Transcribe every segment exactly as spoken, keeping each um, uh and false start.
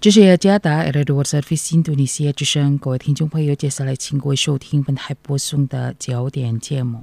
这是雅加达 Radio Service 印度尼西亚之声，各位听众朋友，接下来请各位收听本台播送的焦点节目。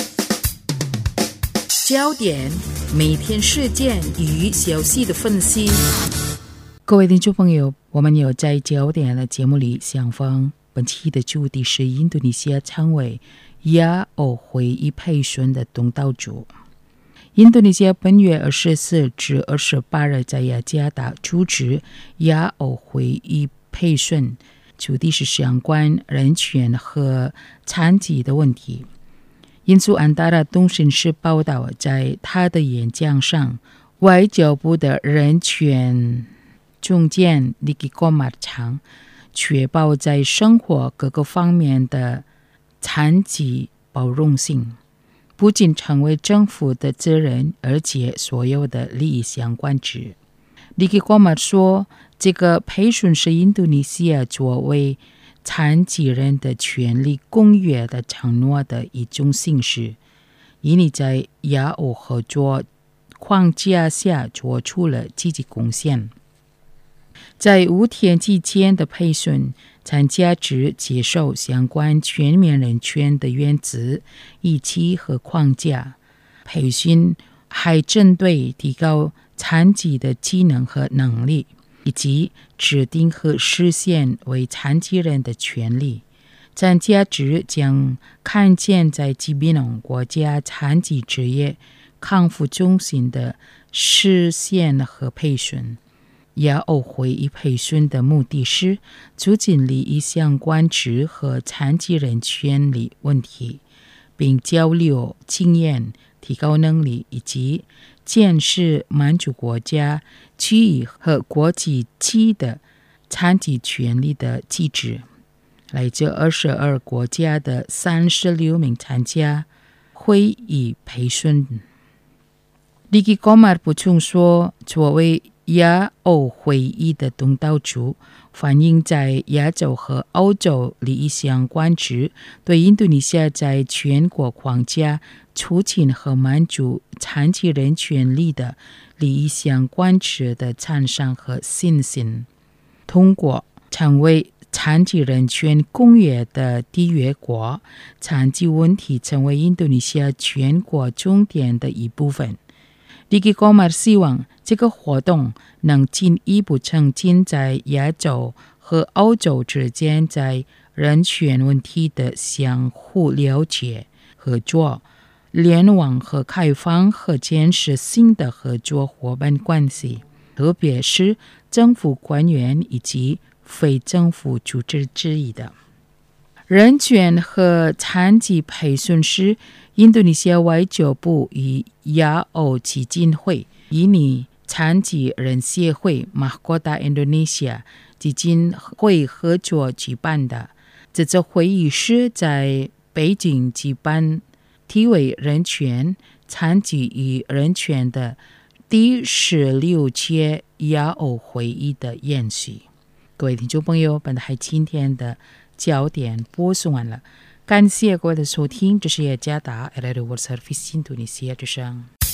焦点，每天事件与消息的分析。各位听众朋友，我们有在焦点的节目里相逢。本期的主题是印度尼西亚常委亚欧会议培训的东道主。印度尼西亚本月二十四至二十八日在雅加达主持亚欧会议培训，主题是相关人权和残疾的问题。印度安达拉通讯社报道，在他的演讲上，外交部的人权总监利基戈马强确保在生活各个方面的残疾包容性，不仅成为政府的责任，而且所有的利益相关者。利基戈马说，这个培训是印度尼西亚作为残疾人的权利公约的承诺的一种形式，以你在亚欧合作框架下做出了积极贡献。在五天期间的培训，参加者接受相关全面人权的原则、仪器和框架。培训还针对提高残疾的技能和能力，以及制定和实现为残疾人的权利。参加者将看见在吉比农国家残疾职业康复中心的实现和培训。亚欧会议培训的目的是促进利益相关者和残疾人权利问题，并交流经验、提高能力以及建设满足国家、区域和国际级的残疾权利的机制。来自二十二国家的三十六名参加会议培训。利基戈马补充说，作为亚欧会议的东道主，反映在亚洲和欧洲利益相关者对印度尼西亚在全国框架促进和满足残疾人权利的利益相关者的赞赏和信心。通过成为残疾人权公约的缔约国，残疾问题成为印度尼西亚全国重点的一部分。利基戈马希望这个活动能进一步增进在亚洲和欧洲之间在人权问题的相互了解、合作、联网和开放和建设新的合作伙伴关系，特别是政府官员以及非政府组织之一的。人权和残疾培训是印度尼西亚外交部与亚欧基金会、印尼残疾人协会、马国达 Indonesia 基金会合作举办的。这次会议是在北京举办题为人权、残疾与人权的第十六届亚欧会议的延续。各位听众朋友，本台今天的焦点播送完了，感谢各位的收听，这是雅加达 Radio Service 印度尼西亚之声。